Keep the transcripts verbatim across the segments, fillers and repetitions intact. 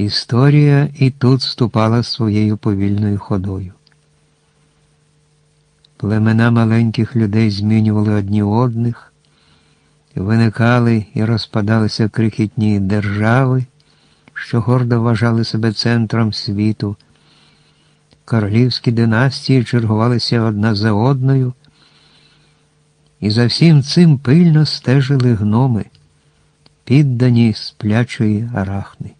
Історія і тут ступала своєю повільною ходою. Племена маленьких людей змінювали одні одних, виникали і розпадалися крихітні держави, що гордо вважали себе центром світу. Королівські династії чергувалися одна за одною, і за всім цим пильно стежили гноми, піддані сплячої Арахни.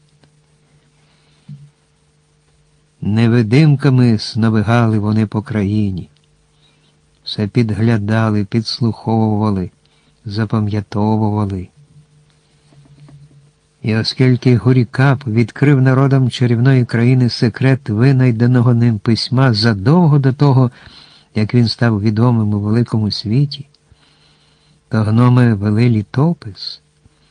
Невидимками сновигали вони по країні. Все підглядали, підслуховували, запам'ятовували. І оскільки Гурікап відкрив народам чарівної країни секрет винайденого ним письма задовго до того, як він став відомим у великому світі, то гноми вели літопис.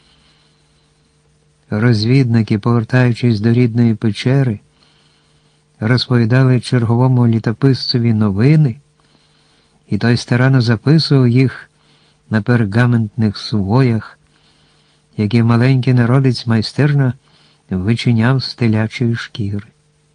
Розвідники, повертаючись до рідної печери, розповідали черговому літописцеві новини, і той старанно записував їх на пергаментних сувоях, які маленький народець майстерно вичиняв з телячої шкіри.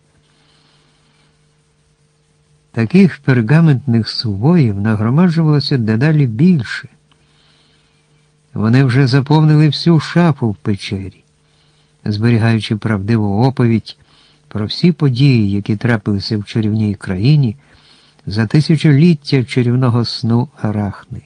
Таких пергаментних сувоїв нагромаджувалося дедалі більше. Вони вже заповнили всю шафу в печері, зберігаючи правдиву оповідь про всі події, які трапилися в чарівній країні за тисячоліття чарівного сну Арахни.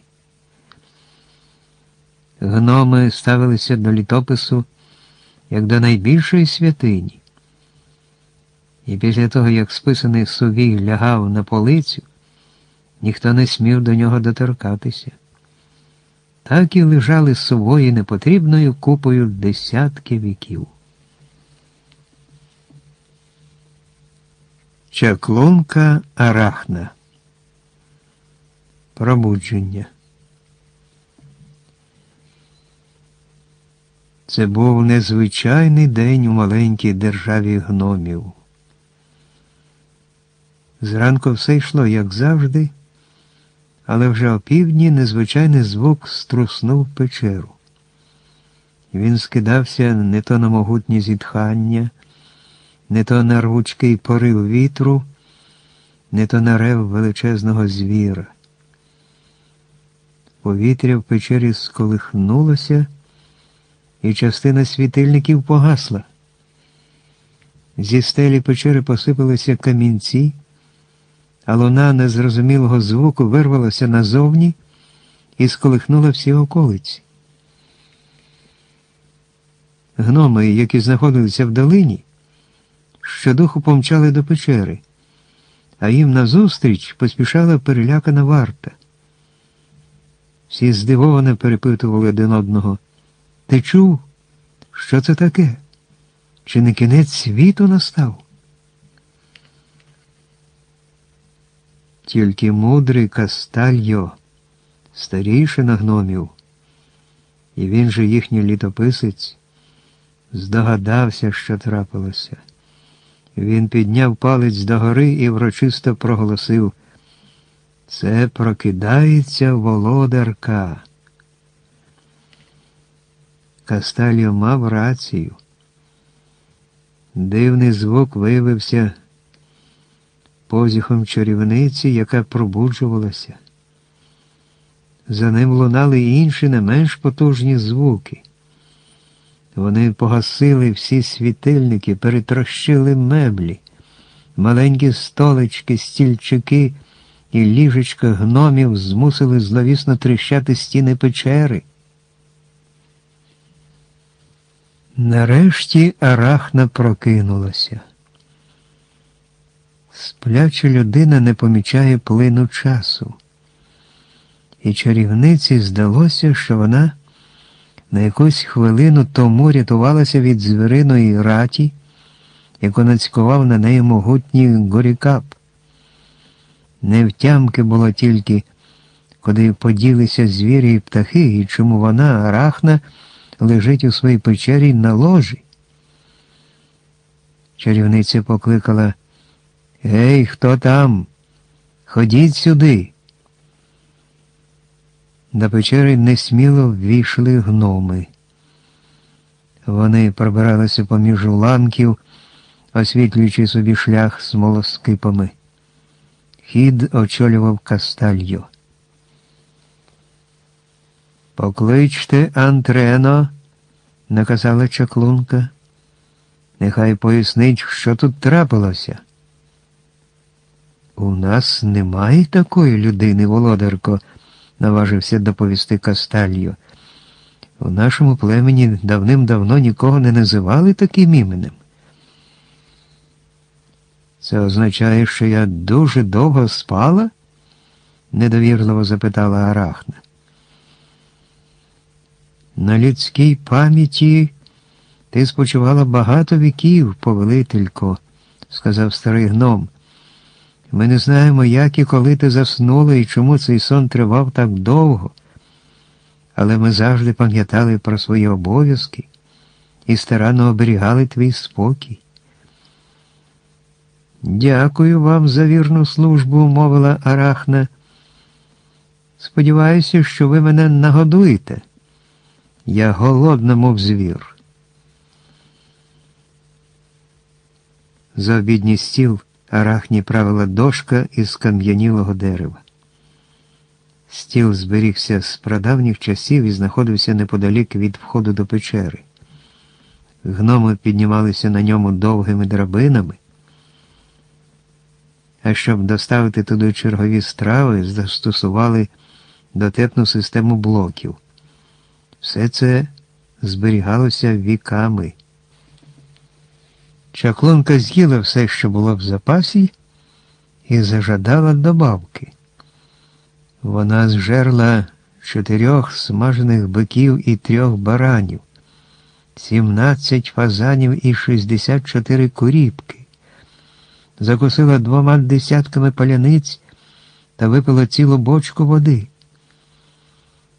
Гноми ставилися до літопису як до найбільшої святині. І після того, як списаний сувій лягав на полицю, ніхто не смів до нього доторкатися. Так і лежали сувої непотрібною купою десятки віків. Чаклунка Арахна. Пробудження. Це був незвичайний день у маленькій державі гномів. Зранку все йшло, як завжди, але вже опівдні незвичайний звук струснув печеру. Він скидався не то на могутні зітхання, не то на рвучкий порив вітру, не то на рев величезного звіра. Повітря в печері сколихнулося, і частина світильників погасла. Зі стелі печери посипалися камінці, а луна незрозумілого звуку вирвалася назовні і сколихнула всі околиці. Гноми, які знаходилися в долині, щодуху помчали до печери, а їм назустріч поспішала перелякана варта. Всі здивовано перепитували один одного: «Ти чув? Що це таке? Чи не кінець світу настав?» Тільки мудрий Кастальо, старійшина гномів, і він же їхній літописець, здогадався, що трапилося. Він підняв палець догори і врочисто проголосив: «Це прокидається володарка». Кастальо мав рацію. Дивний звук виявився позіхом чарівниці, яка пробуджувалася. За ним лунали й інші не менш потужні звуки. Вони погасили всі світильники, перетрощили меблі, маленькі столички, стільчики і ліжечка гномів змусили зловісно тріщати стіни печери. Нарешті Арахна прокинулася. Спляча людина не помічає плину часу. І чарівниці здалося, що вона на якусь хвилину тому рятувалася від звіриної раті, яку нацькував на неї могутній Гурікап. Невтямки було тільки, куди поділися звірі і птахи, і чому вона, Арахна, лежить у своїй печері на ложі. Чарівниця покликала: «Гей, хто там? Ходіть сюди!» До печери несміло ввійшли гноми. Вони пробиралися поміж уламків, освітлюючи собі шлях смолоскипами. Хід очолював Кастальо. «Покличте Антрено», – наказала чаклунка. «Нехай пояснить, що тут трапилося». «У нас немає такої людини, володарко», – наважився доповісти Кастальо. «У нашому племені давним-давно нікого не називали таким іменем». «Це означає, що я дуже довго спала?» – недовірливо запитала Арахна. «На людській пам'яті ти спочивала багато віків, повелителько», – сказав старий гном. «Ми не знаємо, як і коли ти заснула і чому цей сон тривав так довго, але ми завжди пам'ятали про свої обов'язки і старанно оберігали твій спокій». «Дякую вам за вірну службу», – мовила Арахна. «Сподіваюся, що ви мене нагодуєте. Я голодна, мов звір». За обідній стіл Арахні правила дошка із кам'янілого дерева. Стіл зберігся з прадавніх часів і знаходився неподалік від входу до печери. Гноми піднімалися на ньому довгими драбинами, а щоб доставити туди чергові страви, застосували дотепну систему блоків. Все це зберігалося віками. Чаклунка з'їла все, що було в запасі, і зажадала добавки. Вона зжерла чотирьох смажених биків і трьох баранів, сімнадцять фазанів і шістдесят чотири куріпки, закусила двома десятками паляниць та випила цілу бочку води.